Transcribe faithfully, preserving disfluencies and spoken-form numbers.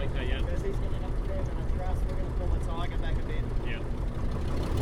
Okay, yeah. Because he's getting up there and a thrust. We're going to pull the Tiger back a bit. Yeah.